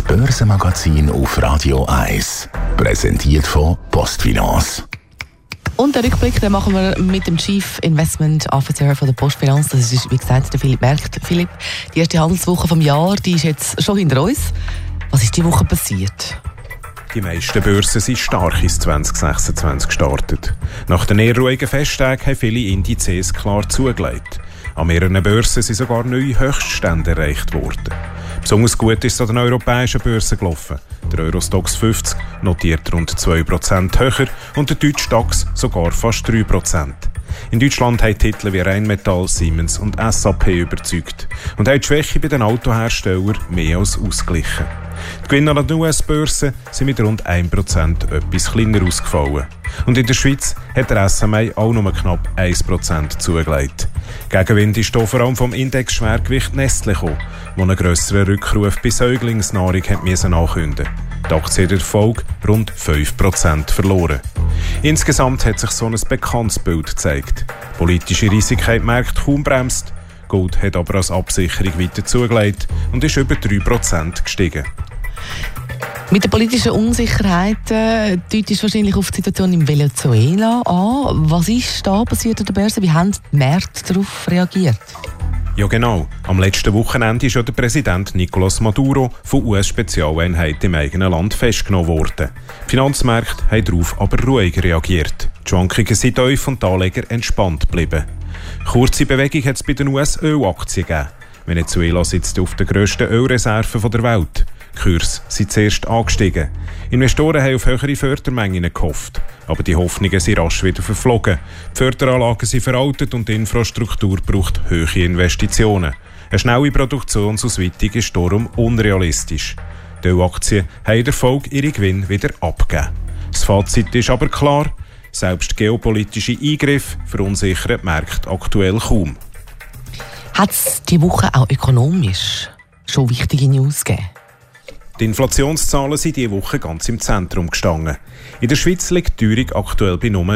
Börsenmagazin auf Radio 1. Präsentiert von PostFinance. Und den Rückblick den machen wir mit dem Chief Investment Officer von der PostFinance. Das ist, wie gesagt, der Philipp Merkt. Philipp, die erste Handelswoche vom Jahr, die ist jetzt schon hinter uns. Was ist diese Woche passiert? Die meisten Börsen sind stark ins 2026 gestartet. Nach den eher ruhigen Festtagen haben viele Indizes klar zugelegt. An mehreren Börsen sind sogar neue Höchststände erreicht worden. Besonders gut ist es an den europäischen Börsen gelaufen. Der Eurostoxx 50 notiert rund 2% höher und der deutsche DAX sogar fast 3%. In Deutschland haben Titel wie Rheinmetall, Siemens und SAP überzeugt und haben die Schwäche bei den Autoherstellern mehr als ausgeglichen. Die Gewinne an den US-Börsen sind mit rund 1% etwas kleiner ausgefallen. Und in der Schweiz hat der SMI auch nur knapp 1% zugelegt. Gegenwind ist hier vor allem vom Indexschwergewicht Nestlé gekommen, wo einen grösseren Rückruf bei Säuglingsnahrung ankündigen musste. Die Aktie hat in der Folge rund 5% verloren. Insgesamt hat sich so ein bekanntes Bild gezeigt. Politische Risiken haben die Märkte kaum bremst. Gold hat aber als Absicherung weiter zugelegt und ist über 3% gestiegen. Mit der politischen Unsicherheit deutet wahrscheinlich auf die Situation in Venezuela an. Was ist da passiert an der Börse? Wie haben die Märkte darauf reagiert? Ja genau. Am letzten Wochenende ist ja der Präsident Nicolás Maduro von US-Spezialeinheiten im eigenen Land festgenommen worden. Die Finanzmärkte haben darauf aber ruhig reagiert. Die Schwankungen sind tief und die Anleger entspannt geblieben. Kurze Bewegung hat es bei den US-Ölaktien gegeben. Venezuela sitzt auf der grössten Ölreserve der Welt. Die Kurse sind zuerst angestiegen. Investoren haben auf höhere Fördermengen gehofft. Aber die Hoffnungen sind rasch wieder verflogen. Die Förderanlagen sind veraltet und die Infrastruktur braucht hohe Investitionen. Eine schnelle Produktionsausweitung ist darum unrealistisch. Die Ölaktien haben in der Folge ihre Gewinne wieder abgegeben. Das Fazit ist aber klar: selbst geopolitische Eingriffe verunsichern die Märkte aktuell kaum. Hat es diese Woche auch ökonomisch schon wichtige News gegeben? Die Inflationszahlen sind diese Woche ganz im Zentrum gestanden. In der Schweiz liegt die Teuerung aktuell bei nur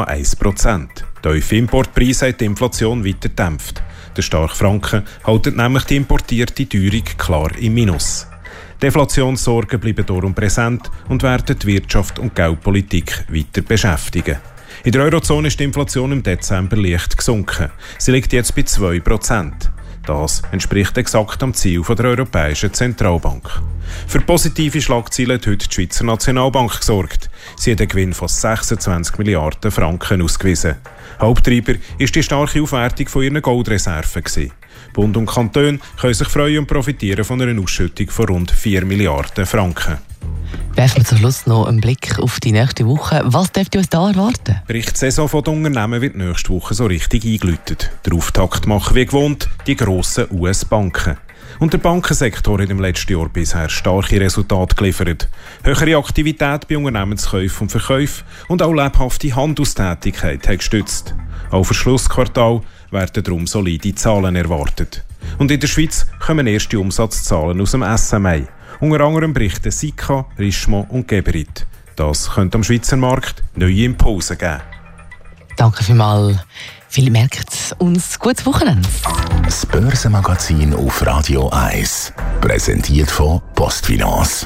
0,1%. Tiefe Importpreise haben die Inflation weiter gedämpft. Der starke Franken hält nämlich die importierte Teuerung klar im Minus. Die Inflationssorgen bleiben darum präsent und werden die Wirtschaft und die Geldpolitik weiter beschäftigen. In der Eurozone ist die Inflation im Dezember leicht gesunken. Sie liegt jetzt bei 2%. Das entspricht exakt am Ziel der Europäischen Zentralbank. Für positive Schlagzeilen hat heute die Schweizer Nationalbank gesorgt. Sie hat einen Gewinn von 26 Milliarden Franken ausgewiesen. Haupttreiber ist die starke Aufwertung von ihren Goldreserven gewesen. Bund und Kanton können sich freuen und profitieren von einer Ausschüttung von rund 4 Milliarden Franken. Werfen wir zum Schluss noch einen Blick auf die nächste Woche. Was dürfte uns da erwarten? Die Berichtssaison der Unternehmen wird nächste Woche so richtig eingeläutet. Der Auftakt machen wie gewohnt die grossen US-Banken. Und der Bankensektor hat im letzten Jahr bisher starke Resultate geliefert. Höhere Aktivität bei Unternehmenskäufen und Verkäufen und auch lebhafte Handelstätigkeit haben gestützt. Auch für das Schlussquartal werden darum solide Zahlen erwartet. Und in der Schweiz kommen erste Umsatzzahlen aus dem SMI. Unter anderem berichten Sika, Richemont und Geberit. Das könnte am Schweizer Markt neue Impulse geben. Danke vielmals. Philipp Merkt, uns gutes Wochenende. Das Börsenmagazin auf Radio 1. Präsentiert von PostFinance.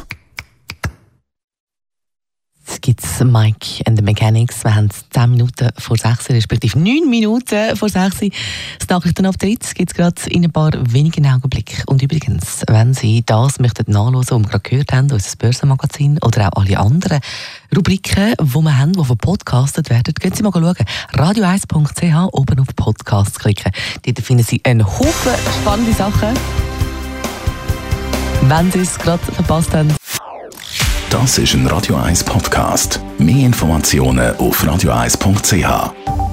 Jetzt gibt es Mike and the Mechanics. Wir haben 10 Minuten vor 6, respektive 9 Minuten vor 6. Das Nachrichtenabtritt gibt es gerade in ein paar wenigen Augenblicken. Und übrigens, wenn Sie das möchten nachhören, was wir gerade gehört haben, unser Börsenmagazin oder auch alle anderen Rubriken, die wir haben, die verpodcastet werden, gehen Sie mal schauen. radio1.ch, oben auf Podcasts klicken. Dort finden Sie einen Haufen spannende Sachen. Wenn Sie es gerade verpasst haben. Das ist ein Radio 1 Podcast. Mehr Informationen auf radio1.ch.